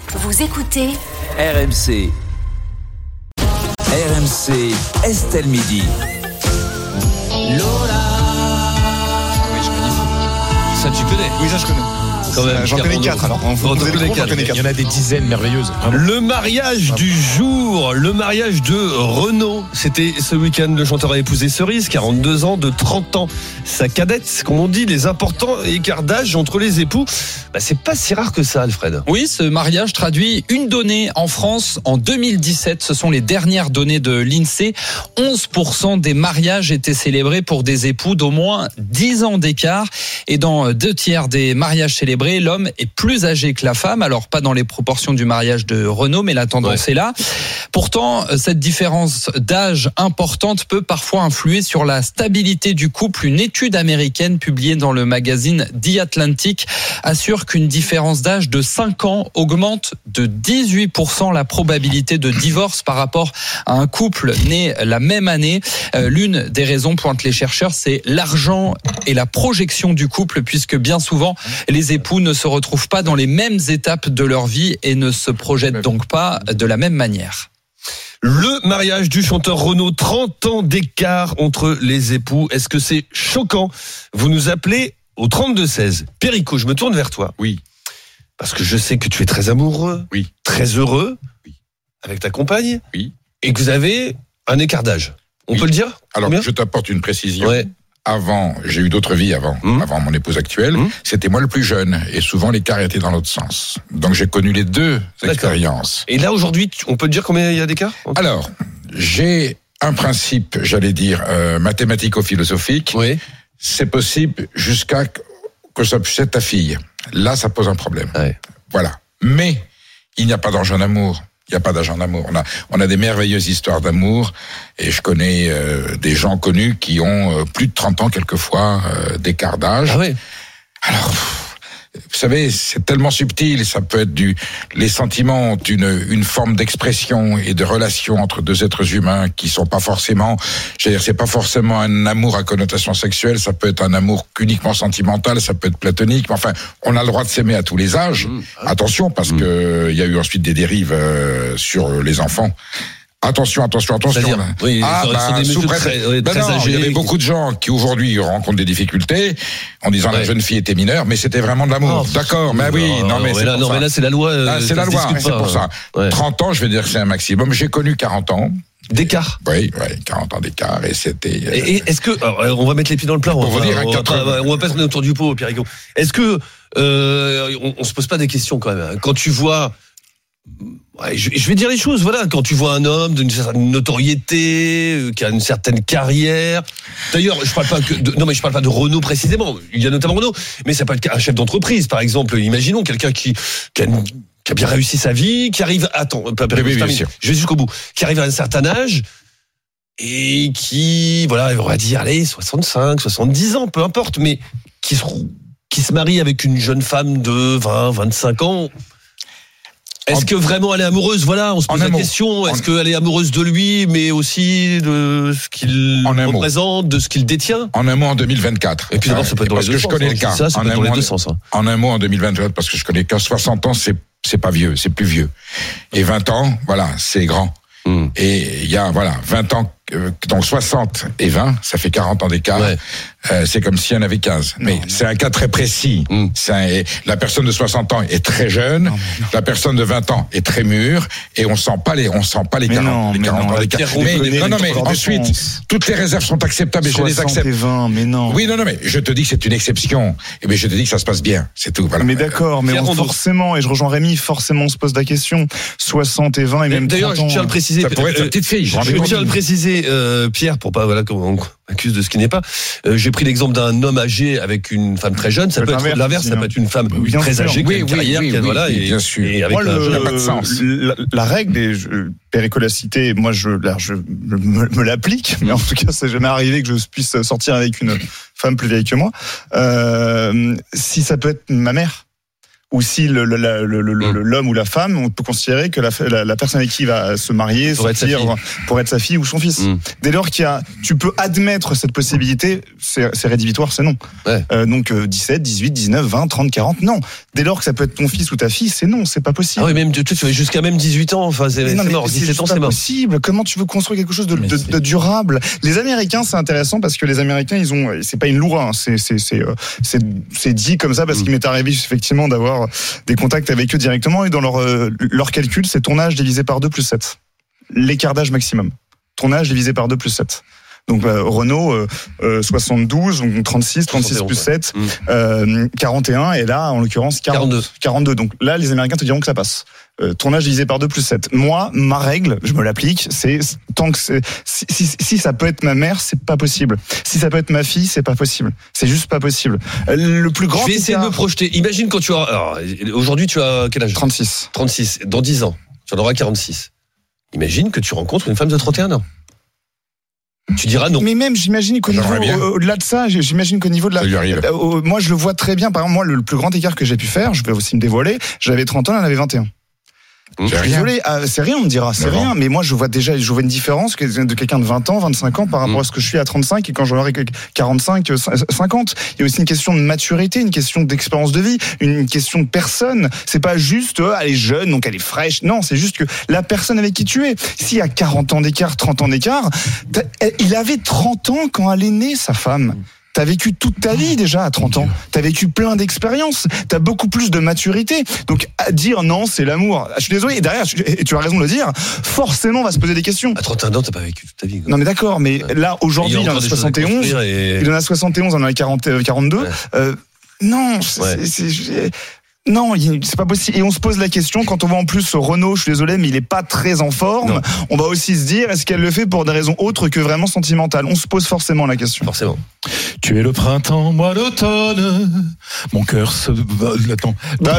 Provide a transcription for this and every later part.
Vous écoutez RMC. RMC, Estelle Midi. Lola. Oui, je connais. Ça, tu connais? Oui, ça, je connais. Quand même, j'en connais 4 alors. Il y en a des dizaines merveilleuses. Le mariage du jour, le mariage de Renaud. C'était ce week-end. Le chanteur a épousé Cerise, 42 ans, de 30 ans. Sa cadette, comme on dit, les importants écarts d'âge entre les époux. C'est pas si rare que ça, Alfred. Oui, ce mariage traduit une donnée en France en 2017. Ce sont les dernières données de l'INSEE. 11% des mariages étaient célébrés pour des époux d'au moins 10 ans d'écart. Et dans 2 tiers des mariages célébrés, l'homme est plus âgé que la femme. Alors, pas dans les proportions du mariage de Renaud, mais la tendance est là. Pourtant, cette différence d'âge importante peut parfois influer sur la stabilité du couple. Une étude américaine publiée dans le magazine The Atlantic assure qu'une différence d'âge de 5 ans augmente de 18% la probabilité de divorce par rapport à un couple né la même année. L'une des raisons, pointent les chercheurs, c'est l'argent et la projection du couple, puisque bien souvent, les époux ne se retrouvent pas dans les mêmes étapes de leur vie et ne se projettent donc pas de la même manière. Le mariage du chanteur Renaud, 30 ans d'écart entre les époux. Est-ce que c'est choquant? Vous nous appelez au 32-16. Perico, je me tourne vers toi. Oui. Parce que je sais que tu es très amoureux, Oui. très heureux, Oui. avec ta compagne, Oui. et que vous avez un écart d'âge. On peut le dire? Alors, Combien? je t'apporte une précision. Ouais. Avant, j'ai eu d'autres vies avant mon épouse actuelle. C'était moi le plus jeune, et souvent l'écart était dans l'autre sens. Donc j'ai connu les deux expériences. Et là, aujourd'hui, on peut dire combien il y a d'écart? Alors, j'ai un principe, j'allais dire, mathématico-philosophique. Oui. C'est possible jusqu'à que ça puisse être ta fille. Là, ça pose un problème. Ouais. Voilà. Mais il n'y a pas d'argent d'amour. Il n'y a pas d'argent d'amour. On a des merveilleuses histoires d'amour, et je connais des gens connus qui ont plus de 30 ans quelquefois d'écart d'âge. Ah oui. Alors, vous savez, c'est tellement subtil. Ça peut être les sentiments ont une forme d'expression et de relation entre deux êtres humains qui sont pas forcément, c'est pas forcément un amour à connotation sexuelle. Ça peut être un amour uniquement sentimental. Ça peut être platonique. Mais enfin, on a le droit de s'aimer à tous les âges. Attention, parce que il y a eu ensuite des dérives sur les enfants. Attention. C'est-à-dire, oui, sous prétexte. Il y avait beaucoup de gens qui aujourd'hui rencontrent des difficultés en disant la jeune fille était mineure, mais c'était vraiment de l'amour. D'accord, mais oui, mais là c'est la loi. C'est la loi, c'est pour ça. Ouais. 30 ans, je vais dire que c'est un maximum. J'ai connu 40 ans. D'écart. Oui, 40 ans d'écart, et c'était. Et est-ce que on va mettre les pieds dans le plat, on va pas tourner autour du pot, Perico. Est-ce que on se pose pas des questions quand même, hein, quand tu vois. Ouais, je vais dire les choses, voilà. Quand tu vois un homme d'une certaine notoriété, qui a une certaine carrière. D'ailleurs, je parle pas de Renaud précisément. Il y a notamment Renaud, mais ça peut être un chef d'entreprise, par exemple. Imaginons quelqu'un qui a bien réussi sa vie, qui arrive. Je vais jusqu'au bout. Qui arrive à un certain âge et qui, voilà, on va dire, allez, 65, 70 ans, peu importe, mais qui se marie avec une jeune femme de 20, 25 ans. Est-ce que vraiment elle est amoureuse? Voilà, on se pose la question. Est-ce qu'elle est amoureuse de lui, mais aussi de ce qu'il représente, de ce qu'il détient? En un mot, en 2024. Et puis d'abord, ça peut être dans les deux sens. Parce que je connais le cas. Ça peut être dans les deux sens. En un mot, en 2024, parce que je connais le cas. 60 ans, c'est pas vieux, c'est plus vieux. Et 20 ans, voilà, c'est grand. Et il y a, 20 ans, donc 60 et 20, ça fait 40 ans d'écart. Ouais. C'est comme s'il y en avait 15. Mais c'est un cas très précis. La personne de 60 ans est très jeune, la personne de 20 ans est très mûre, et on sent pas les 40 ans d'écart. Mais de suite, toutes les réserves sont acceptables, et je les accepte. 60 et 20, mais non. Oui, non, mais je te dis que c'est une exception. Et bien, je te dis que ça se passe bien. C'est tout. Voilà. Mais d'accord, mais forcément, et je rejoins Rémi, forcément, on se pose la question. 60 et 20 et même 30 ans. D'ailleurs, je tiens à le préciser. Ça pourrait être ta petite fille. Je tiens à le préciser, Pierre, pour pas, qu'on accuse de ce qui n'est pas. J'ai pris l'exemple d'un homme âgé avec une femme très jeune. Ça peut être l'inverse, ça peut être une femme très âgée, qui a une carrière, bien sûr. Et avec pas de sens. La règle, et Perico l'a cité, moi je me l'applique, mais en tout cas, c'est jamais arrivé que je puisse sortir avec une femme plus vieille que moi. Si ça peut être ma mère, ou si l'homme ou la femme, on peut considérer que la personne avec qui il va se marier, pour être sa fille ou son fils. Dès lors tu peux admettre cette possibilité, c'est rédhibitoire, c'est non. Ouais. Donc 17, 18, 19, 20, 30, 40, non. Dès lors que ça peut être ton fils ou ta fille, c'est non, c'est pas possible. Ah oui, même tu vas jusqu'à même 18 ans, enfin c'est mort, 17 ans c'est mort. Possible. Comment tu veux construire quelque chose de durable? Les Américains, c'est intéressant parce que les Américains, c'est pas une loi, hein, c'est dit comme ça parce qu'il m'est arrivé effectivement d'avoir des contacts avec eux directement et dans leur calcul, c'est ton âge divisé par 2 plus 7. L'écart d'âge maximum. Ton âge divisé par 2 plus 7. Donc Renault 72, donc 36 plus 7, 41 et là en l'occurrence 42. Donc là les Américains te diront que ça passe. Ton âge divisé par 2 plus 7. Moi, ma règle, je me l'applique, c'est tant que si ça peut être ma mère, c'est pas possible. Si ça peut être ma fille, c'est pas possible. C'est juste pas possible. Le plus grand. Je vais essayer de me projeter. Imagine quand tu auras. Alors, aujourd'hui, tu as quel âge? 36. 36. Dans 10 ans, tu en auras 46. Imagine que tu rencontres une femme de 31 ans. Tu diras non. Mais même, j'imagine qu'au niveau, au-delà de ça, j'imagine qu'au niveau de moi, je le vois très bien. Par exemple, moi, le plus grand écart que j'ai pu faire, je vais aussi me dévoiler, j'avais 30 ans, elle en avait 21. Désolé, c'est rien, on me dira, c'est rien. Mais moi, je vois une différence de quelqu'un de 20 ans, 25 ans par rapport à ce que je suis à 35 et quand j'aurai 45, 50. Il y a aussi une question de maturité, une question d'expérience de vie, une question de personne. C'est pas juste, elle est jeune, donc elle est fraîche. Non, c'est juste que la personne avec qui tu es. S'il y a 40 ans d'écart, 30 ans d'écart, il avait 30 ans quand elle est née, sa femme. T'as vécu toute ta vie déjà à 30 ans. T'as vécu plein d'expériences. T'as beaucoup plus de maturité. Donc, à dire non, c'est l'amour. Je suis désolé. Et derrière, et tu as raison de le dire, forcément, on va se poser des questions. À 31 ans, t'as pas vécu toute ta vie. Quoi. Non, mais d'accord. Mais là, aujourd'hui, il en a 71. Il en a 71, on en a 42. Ouais. Non, non, c'est pas possible. Et on se pose la question, quand on voit en plus Renault, je suis désolé, mais il est pas très en forme, non. On va aussi se dire, est-ce qu'elle le fait pour des raisons autres que vraiment sentimentales? On se pose forcément la question. Forcément. Tu es le printemps, moi l'automne. Mon cœur se... Attends.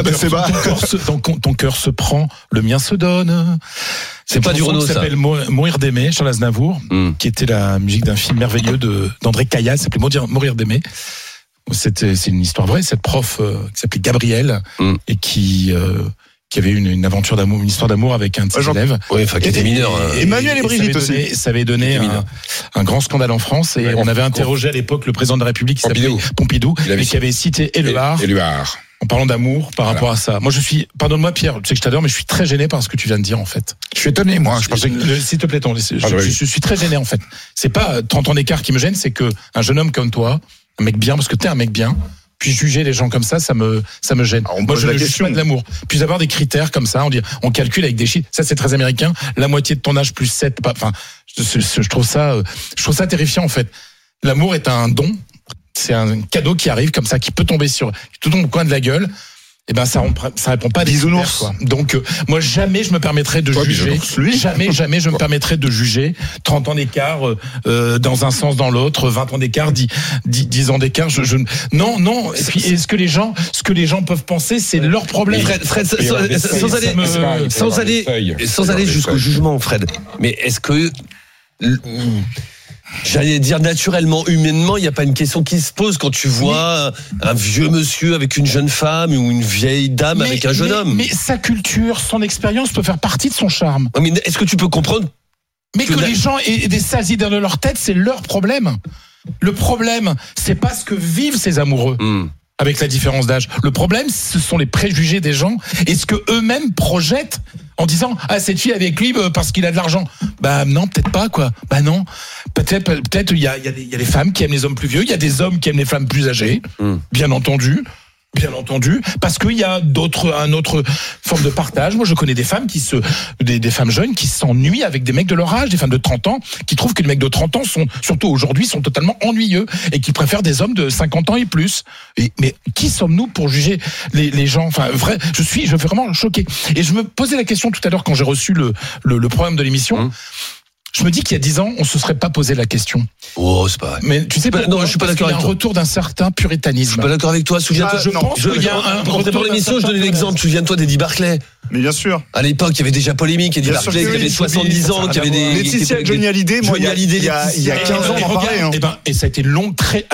Ton cœur se prend, le mien se donne. C'est pas du Renault, ça. Ça s'appelle Mourir d'aimer, Charles Aznavour, qui était la musique d'un film merveilleux d'André Caillas, ça s'appelait Mourir d'aimer. C'est une histoire vraie, cette prof qui s'appelait Gabrielle et qui avait une aventure d'amour, une histoire d'amour avec un de ses élèves. Oui, enfin qui était mineur. Emmanuel et Brigitte aussi. Ça avait donné un grand scandale en France et on avait interrogé à l'époque le président de la République qui s'appelait Pompidou et qui avait cité Éluard. En parlant d'amour par rapport à ça. Moi, pardonne-moi Pierre, tu sais que je t'adore, mais je suis très gêné par ce que tu viens de dire, en fait. Je suis étonné, moi. Je pensais que... S'il te plaît, je suis très gêné, en fait. C'est pas 30 ans d'écart qui me gêne, c'est que un jeune homme comme toi, un mec bien, parce que t'es un mec bien, puis juger les gens comme ça me gêne. Moi, je ne juge pas de l'amour. Puis avoir des critères comme ça, on calcule avec des chiffres. Ça, c'est très américain. La moitié de ton âge plus 7, enfin, je trouve ça terrifiant, en fait. L'amour est un don. C'est un cadeau qui arrive comme ça, qui peut tomber tout au coin de la gueule. Et ben ça répond pas à des bisounours, quoi. Donc moi jamais je me permettrais de juger. Jamais je me permettrais de juger 30 ans d'écart dans un sens dans l'autre, 20 ans d'écart, 10 ans d'écart. Non. Et puis ce que les gens peuvent penser, c'est leur problème. Fred, sans aller jusqu'au jugement, Fred. Mais est-ce que j'allais dire naturellement, humainement, il n'y a pas une question qui se pose quand tu vois un vieux monsieur avec une jeune femme ou une vieille dame avec un jeune homme. Mais sa culture, son expérience peut faire partie de son charme. Mais est-ce que tu peux comprendre que les gens aient des sales idées dans leur tête, c'est leur problème. Le problème, c'est pas ce que vivent ces amoureux. Avec la différence d'âge. Le problème, ce sont les préjugés des gens et ce que eux-mêmes projettent en disant cette fille avec lui parce qu'il a de l'argent. Bah non, peut-être pas quoi. Bah non. Peut-être il y a des femmes qui aiment les hommes plus vieux, il y a des hommes qui aiment les femmes plus âgées. Bien entendu, parce qu'il y a un autre forme de partage. Moi, je connais des femmes des femmes jeunes qui s'ennuient avec des mecs de leur âge, des femmes de 30 ans, qui trouvent que les mecs de 30 ans surtout aujourd'hui, sont totalement ennuyeux et qui préfèrent des hommes de 50 ans et plus. Mais qui sommes-nous pour juger les gens? Enfin, je suis vraiment choqué. Et je me posais la question tout à l'heure quand j'ai reçu le programme de l'émission. Je me dis qu'il y a 10 ans, on se serait pas posé la question. Oh, c'est pas vrai. Mais tu sais pas, non, je suis pas d'accord avec toi. Il y a un retour d'un certain puritanisme. Je suis pas d'accord avec toi. Souviens-toi. Je pense qu'il y a un pour l'émission, je donnais l'exemple. Souviens-toi d'Eddie Barclay. Mais bien sûr. À l'époque, il y avait déjà polémique. Eddie Barclay, qui avait 70 ans, qui avait des. Laetitia Johnny Hallyday, moi, il y a 15 ans, on en parlait. Et ça a été long, très.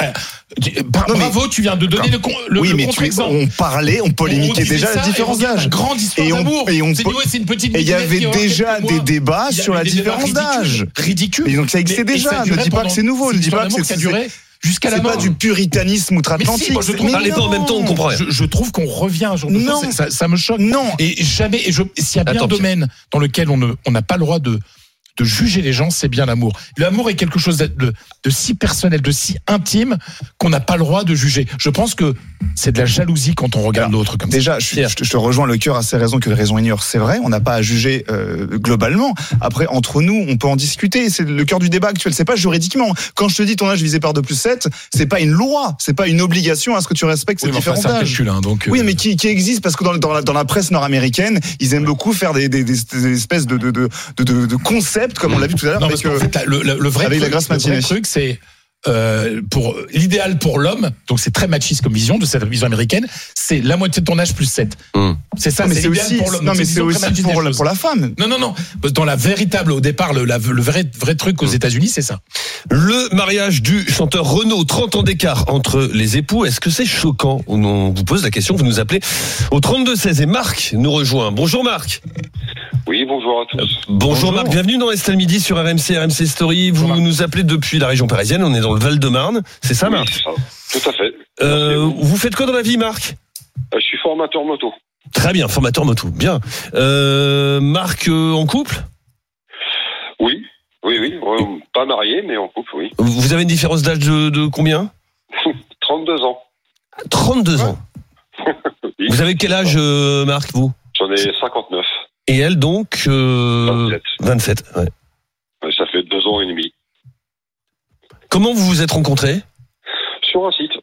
Bravo, tu viens de donner le contre-exemple. On parlait, on polémiquait déjà la différence d'âge. Grande histoire d'amour. C'est une petite. Et il y avait déjà des débats sur la différence d'âge. Ridicule. Et donc ça existait déjà. Ne dis pas que c'est nouveau. Ne dis pas que ça a duré jusqu'à la mort. C'est pas du puritanisme outre-Atlantique. Parlez pas en même temps, on comprend rien. Je trouve qu'on revient un jour de temps. Ça me choque. Non. Et jamais. S'il y a bien un domaine dans lequel on n'a pas le droit de juger les gens, c'est bien l'amour. L'amour est quelque chose de si personnel, de si intime qu'on n'a pas le droit de juger. Je pense que c'est de la jalousie quand on regarde l'autre comme déjà, ça. Déjà, je te rejoins, le cœur a ses raisons que les raisons ignorent. C'est vrai, on n'a pas à juger globalement. Après, entre nous, on peut en discuter. C'est le cœur du débat actuel. C'est pas juridiquement. Quand je te dis ton âge divisé par 2 + 7, c'est pas une loi, c'est pas une obligation à ce que tu respectes cette différence d'âge. Oui, mais qui existe parce que dans la presse nord-américaine, ils aiment beaucoup faire des espèces de concepts, comme on l'a vu tout à l'heure, avec la grâce matinée. Le truc, c'est pour l'idéal pour l'homme, donc c'est très machiste comme vision de cette vision américaine, c'est la moitié de ton âge plus 7. C'est ça, mais c'est aussi pour l'homme. Non, mais c'est aussi pour la femme. Non. Dans la véritable, au départ, le vrai truc aux États-Unis, c'est ça. Le mariage du chanteur Renaud, 30 ans d'écart entre les époux, est-ce que c'est choquant? On vous pose la question, vous nous appelez au 32-16 et Marc nous rejoint. Bonjour Marc. Oui, bonjour à tous. Bonjour Marc, bienvenue dans Estelle Midi sur RMC Story. Vous nous appelez depuis la région parisienne, on est dans le Val-de-Marne, c'est ça Marc? Oui, c'est ça. Tout à fait. Vous faites quoi dans la vie Marc? Je suis formateur moto. Très bien, formateur moto, bien. Marc, en couple? Oui. Pas marié, mais en couple, oui. Vous avez une différence d'âge de combien? 32 ans. 32 ans. Oui. Vous avez quel âge, Marc, vous? J'en ai 59. Et elle, donc 27, ouais. Ça fait 2 ans et demi. Comment vous vous êtes rencontrés? Sur un site.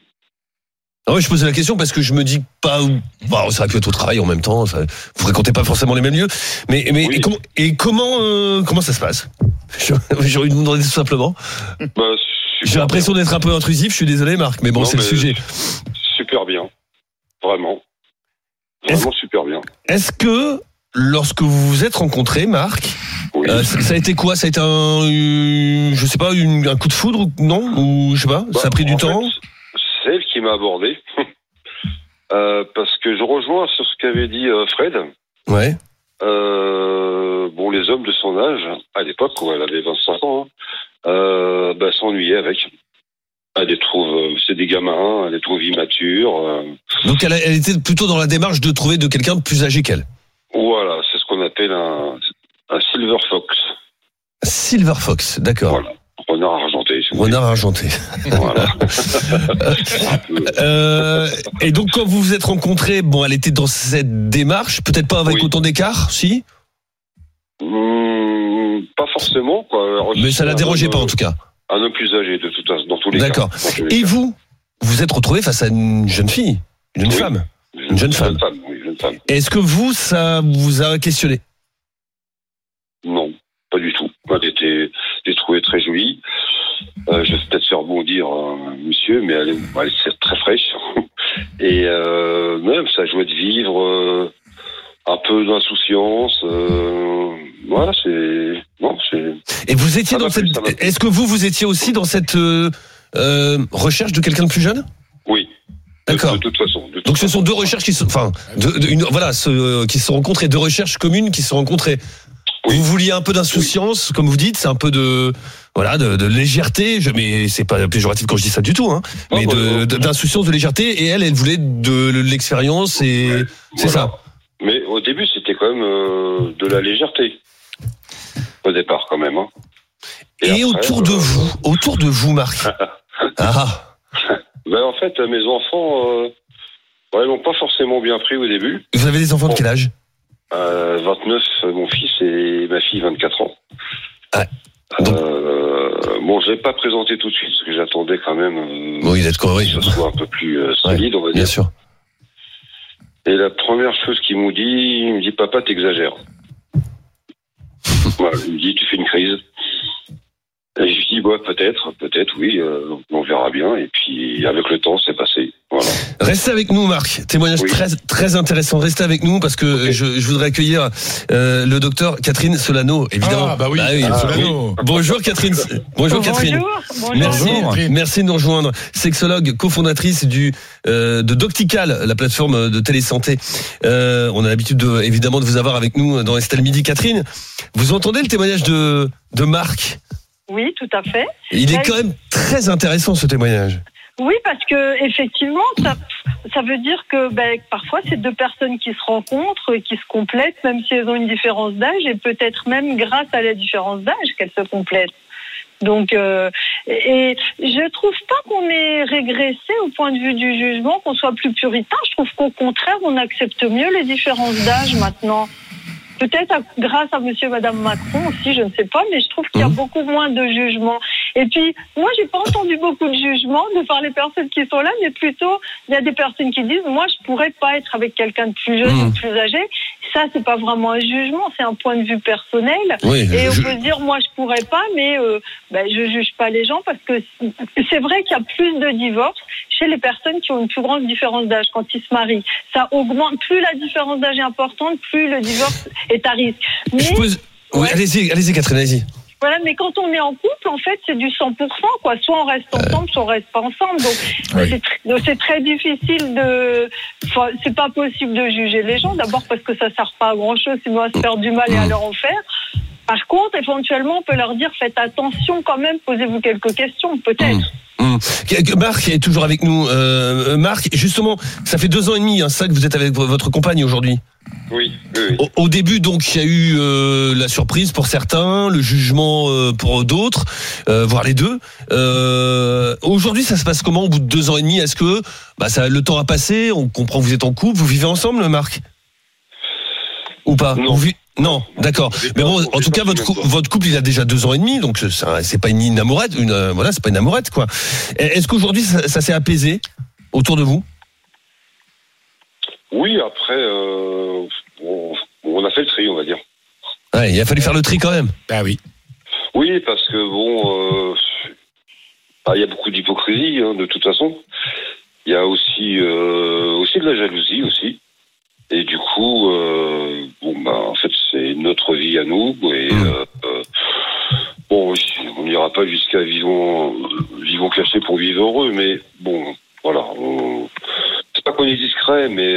Ah ouais, je posais la question parce que je me dis pas. Bon, ça aurait pu être au travail en même temps. Vous fréquentez pas forcément les mêmes lieux. Mais oui. comment ça se passe? J'ai envie de vous demander tout simplement. J'ai l'impression d'être un peu intrusif. Je suis désolé, Marc, mais bon, c'est le sujet. Super bien, vraiment super bien. Est-ce que lorsque vous vous êtes rencontrés, Marc, ça a été quoi? Ça a été je sais pas, un coup de foudre, non? Ou je sais pas, ça a pris du temps? C'est elle qui m'a abordé. Parce que je rejoins sur ce qu'avait dit Fred. Ouais. Les hommes de son âge, à l'époque où elle avait 25 ans, s'ennuyaient avec. Elle les trouve, c'est des gamins, elle les trouve immatures. Donc elle était plutôt dans la démarche de trouver de quelqu'un de plus âgé qu'elle. Voilà, c'est ce qu'on appelle un silver fox. Silver fox, d'accord. Voilà. Renard argenté. Renard argenté. Voilà. Et donc quand vous vous êtes rencontrés, elle était dans cette démarche, peut-être pas avec autant d'écart, si? Pas forcément, quoi. Mais ça la dérangeait pas en tout cas. Un homme plus âgé, de toute façon, dans tous les cas. D'accord. Et vous vous êtes retrouvé face à une jeune fille, une femme. Une jeune femme. Oui, jeune femme. Est-ce que ça vous a questionné? Non, pas du tout. Je l'ai trouvée très jolie. Je vais peut-être faire bondir monsieur, mais elle est très fraîche. Et même sa joie de vivre, un peu d'insouciance. Voilà, Et vous étiez dans cette. Est-ce que vous étiez aussi dans cette recherche de quelqu'un de plus jeune? Oui. D'accord. De toute façon. Donc ce sont deux recherches qui se rencontrent et deux recherches communes qui se rencontrent. Oui. Vous vouliez un peu d'insouciance, comme vous dites, c'est un peu de légèreté, mais c'est pas péjoratif quand je dis ça du tout, hein. Mais d'insouciance, de légèreté, et elle voulait de l'expérience, et c'est ça. Mais au début, c'était quand même de la légèreté. Au départ, quand même, hein. Et après, autour de vous, Marc. En fait, mes enfants, ils n'ont pas forcément bien pris au début. Vous avez des enfants de quel âge? 29, mon fils, et ma fille, 24 ans. Ah. Je l'ai pas présenté tout de suite, parce que j'attendais quand même que ce soit un peu plus solide, on va dire. Bien sûr. Et la première chose qu'il me dit, papa, t'exagères. Voilà, il me dit, tu fais une crise. Et je lui dis, ouais, peut-être, oui, on verra bien. Et puis, avec le temps, c'est passé. Voilà. Restez avec nous, Marc. Témoignage très, très intéressant. Restez avec nous parce que je voudrais accueillir le docteur Catherine Solano, évidemment. Ah, bah oui. Solano. Bonjour, Catherine. Bonjour, Catherine. Bonjour. Merci de nous rejoindre. Sexologue, cofondatrice de Doctical, la plateforme de télésanté. On a l'habitude, évidemment, de vous avoir avec nous dans Estelle Midi. Catherine, vous entendez le témoignage de Marc? Oui, tout à fait. Il est quand même très intéressant, ce témoignage. Oui, parce que effectivement, ça veut dire que parfois c'est deux personnes qui se rencontrent, qui se complètent, même si elles ont une différence d'âge, et peut-être même grâce à la différence d'âge qu'elles se complètent. Donc, et je trouve pas qu'on ait régressé au point de vue du jugement, qu'on soit plus puritain. Je trouve qu'au contraire, on accepte mieux les différences d'âge maintenant. Peut-être grâce à monsieur et madame Macron aussi, je ne sais pas, mais je trouve qu'il y a beaucoup moins de jugements. Et puis, moi, j'ai pas entendu beaucoup de jugements de par les personnes qui sont là, mais plutôt, il y a des personnes qui disent, moi, je pourrais pas être avec quelqu'un de plus jeune ou de plus âgé. Ça, c'est pas vraiment un jugement, c'est un point de vue personnel. Oui, et on peut se dire, moi, je pourrais pas, mais je juge pas les gens parce que c'est vrai qu'il y a plus de divorces chez les personnes qui ont une plus grande différence d'âge quand ils se marient. Ça augmente, plus la différence d'âge est importante, plus le divorce est à risque. Mais, oui, allez-y, Catherine, allez-y. Voilà, mais quand on est en couple, en fait, c'est du 100%, quoi. Soit on reste ensemble, soit on reste pas ensemble. Donc, c'est très difficile c'est pas possible de juger les gens. D'abord parce que ça sert pas à grand chose, sinon à se faire du mal et à leur en faire. Par contre, éventuellement, on peut leur dire, faites attention quand même, posez-vous quelques questions, peut-être. Marc est toujours avec nous. Marc, justement, ça fait 2 ans et demi, ça que vous êtes avec votre compagne aujourd'hui. Oui. Au début, donc, il y a eu la surprise pour certains, le jugement pour d'autres, voire les deux. Aujourd'hui, ça se passe comment au bout de 2 ans et demi? Est-ce que le temps a passé? On comprend que vous êtes en couple, vous vivez ensemble, Marc? Ou pas? Non, d'accord. Mais bon, en tout cas, votre couple, il a déjà 2 ans et demi, donc c'est pas une amourette, c'est pas une amourette, quoi. Est-ce qu'aujourd'hui, ça s'est apaisé autour de vous? Oui, après, on a fait le tri, on va dire. Ouais, il a fallu faire le tri quand même. Ah oui. Oui, parce que il y a beaucoup d'hypocrisie, de toute façon. Il y a aussi de la jalousie aussi. Et du coup, en fait, c'est notre vie à nous. Et on n'ira pas jusqu'à vivons cachés pour vivre heureux, mais bon, voilà. C'est pas qu'on est discret, mais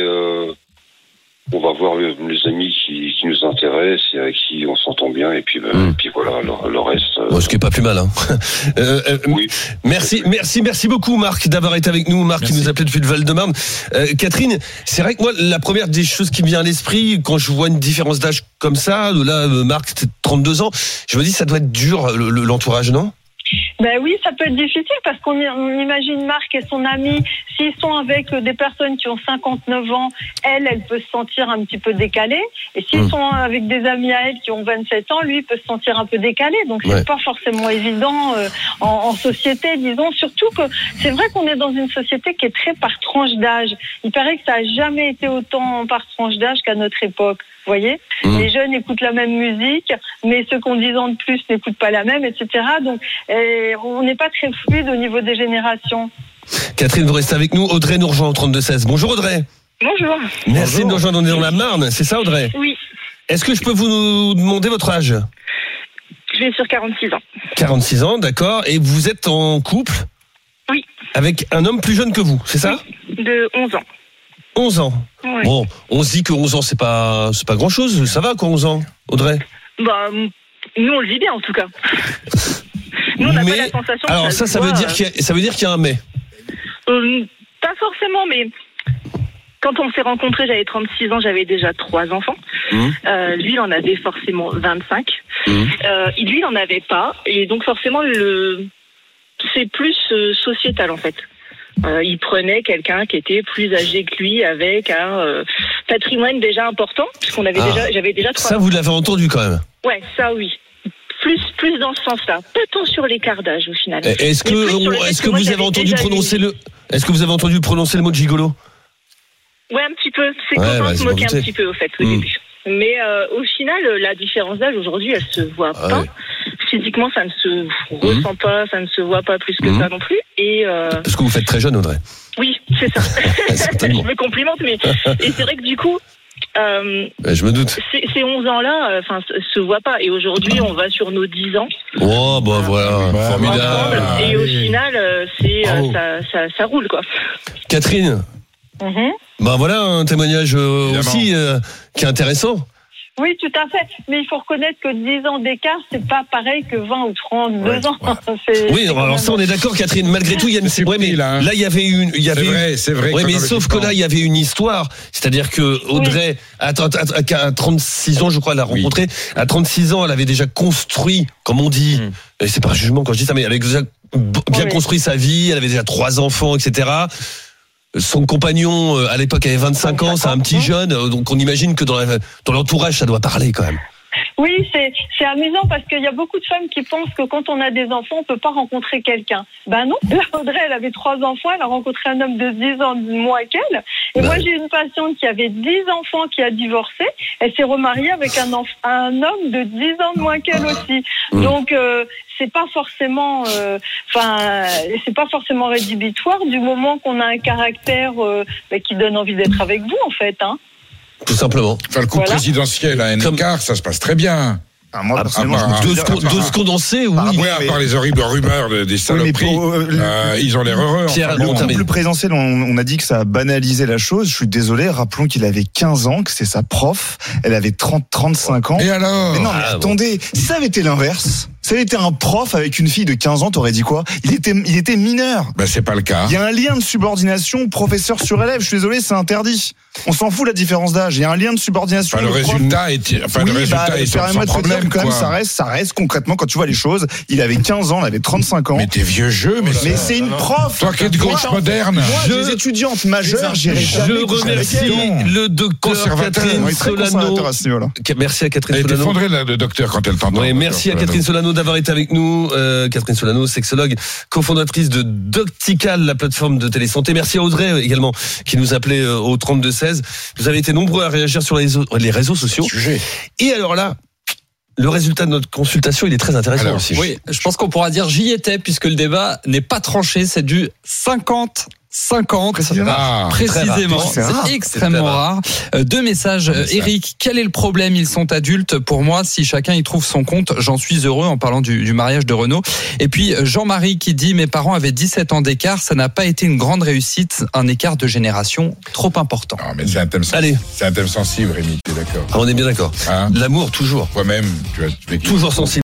on va voir les amis qui nous intéressent et avec qui on s'entend bien, et puis voilà, le reste. Ce qui est pas plus mal, hein. Oui. Merci beaucoup, Marc, d'avoir été avec nous. Marc, qui nous appelait depuis le Val-de-Marne. Catherine, c'est vrai que moi, la première des choses qui me vient à l'esprit quand je vois une différence d'âge comme ça, là, Marc, c'était 32 ans, je me dis, ça doit être dur, l'entourage, non? Ben oui, ça peut être difficile parce qu'on imagine Marc et son ami, s'ils sont avec des personnes qui ont 59 ans, elle peut se sentir un petit peu décalée. Et s'ils sont avec des amis à elle qui ont 27 ans, lui peut se sentir un peu décalé. Donc c'est pas forcément évident en société, disons. Surtout que c'est vrai qu'on est dans une société qui est très par tranche d'âge. Il paraît que ça n'a jamais été autant par tranche d'âge qu'à notre époque. Vous voyez, les jeunes écoutent la même musique, mais ceux qui ont 10 ans de plus n'écoutent pas la même, etc. Donc, on n'est pas très fluide au niveau des générations. Catherine, vous restez avec nous. Audrey nous rejoint au 32-16. Bonjour Audrey. Bonjour. Merci de nous rejoindre. On est dans la Marne, c'est ça Audrey? Oui. Est-ce que je peux vous demander votre âge? Je vais sur 46 ans. 46 ans, d'accord. Et vous êtes en couple? Oui. Avec un homme plus jeune que vous, c'est ça? Oui, de 11 ans. 11 ans. Oui. Bon, on se dit que 11 ans, c'est pas grand chose. Ça va, quoi, 11 ans, Audrey? Nous, on le vit bien, en tout cas. Nous, on n'a pas la sensation. Alors, ça veut dire qu'il y a un mais. Pas forcément, mais quand on s'est rencontrés, j'avais 36 ans, j'avais déjà 3 enfants. Lui, il en avait forcément 25. Lui, il n'en avait pas. Et donc, forcément, c'est plus sociétal, en fait. Il prenait quelqu'un qui était plus âgé que lui, avec un patrimoine déjà important, puisqu'on avait j'avais déjà 3 Ça, vous l'avez entendu quand même? Ouais, ça oui. Plus dans ce sens-là. Pas tant sur l'écart d'âge au final. Est-ce que vous avez entendu prononcer le mot gigolo? Ouais, un petit peu. C'est quand on se moquait un petit peu au fait au début. Mais au final, la différence d'âge aujourd'hui, elle se voit pas. Ouais. Physiquement, ça ne se ressent pas, ça ne se voit pas plus que ça non plus. Et parce que vous faites très jeune, Audrey. Oui, c'est ça. Je me complimente, mais et c'est vrai que du coup. Je me doute. Ces 11 ans-là, se voient pas. Et aujourd'hui, on va sur nos 10 ans. Oh, bah voilà, formidable. Et au final, ça roule, quoi. Catherine. Bah voilà un témoignage aussi qui est intéressant. Oui, tout à fait. Mais il faut reconnaître que 10 ans d'écart, c'est pas pareil que 20 ou 32 ans. Oui, alors ça, on est d'accord, Catherine. Malgré tout, il y a c'est vrai, mais là, il y avait une, c'est vrai. Oui, mais sauf que là, il y avait une histoire. C'est-à-dire que Audrey, à 36 ans, je crois, elle l'a rencontrée. À 36 ans, elle avait déjà construit, comme on dit. Et c'est pas un jugement quand je dis ça, mais elle avait déjà bien construit sa vie. Elle avait déjà 3 enfants, etc. Son compagnon, à l'époque, avait 25 ans, c'est un petit jeune, donc on imagine que dans l'entourage, ça doit parler quand même. Oui, c'est amusant parce qu'il y a beaucoup de femmes qui pensent que quand on a des enfants, on peut pas rencontrer quelqu'un. Ben non, là, Audrey, elle avait 3 enfants, elle a rencontré un homme de 10 ans de moins qu'elle. Et moi, j'ai une patiente qui avait 10 enfants qui a divorcé. Elle s'est remariée avec un homme de 10 ans de moins qu'elle aussi. Donc, c'est pas forcément, c'est pas forcément rédhibitoire du moment qu'on a un caractère qui donne envie d'être avec vous, en fait, hein. Tout simplement. Enfin, le couple présidentiel à un écart, ça se passe très bien. Moi, personnellement, de ce qu'on en sait, oui. À part les horribles rumeurs des saloperies, ils ont l'air heureux. Le couple présidentiel, on a dit que ça a banalisé la chose. Je suis désolé, rappelons qu'il avait 15 ans, que c'est sa prof. Elle avait 35 ans. Et alors? Mais non, mais attendez, si ça avait été l'inverse, si ça avait été un prof avec une fille de 15 ans, t'aurais dit quoi? Il était mineur. Ben, c'est pas le cas. Il y a un lien de subordination professeur sur élève. Je suis désolé, c'est interdit. On s'en fout la différence d'âge. Il y a un lien de subordination. Le résultat est sans problème. Quand même, ça reste concrètement quand tu vois les choses. Il avait 15 ans, il avait 35 ans. Mais t'es vieux jeu, mais c'est une prof. Toi qui es de gauche moderne. Moi, des étudiantes majeures, je remercie le docteur Catherine Solano. Merci à Catherine Solano. Elle défendrait le docteur quand elle t'entend. Oui, merci à Catherine Solano d'avoir été avec nous. Catherine Solano, sexologue, cofondatrice de Doctical, la plateforme de télésanté. Merci à Audrey également qui nous appelait au 3216. Vous avez été nombreux à réagir sur les réseaux sociaux. Et alors là, le résultat de notre consultation, il est très intéressant aussi. Oui, je pense qu'on pourra dire j'y étais puisque le débat n'est pas tranché, c'est du 50-50. Précisément, c'est extrêmement rare. 2 messages. Eric, quel est le problème? Ils sont adultes. Pour moi, si chacun y trouve son compte, j'en suis heureux, en parlant du mariage de Renaud. Et puis Jean-Marie qui dit mes parents avaient 17 ans d'écart, ça n'a pas été une grande réussite, un écart de génération trop important. Non, mais c'est un thème sensible. Allez. C'est un thème sensible, Rémi, t'es d'accord? On est bien d'accord. L'amour toujours. Toi-même, tu as toujours sensible.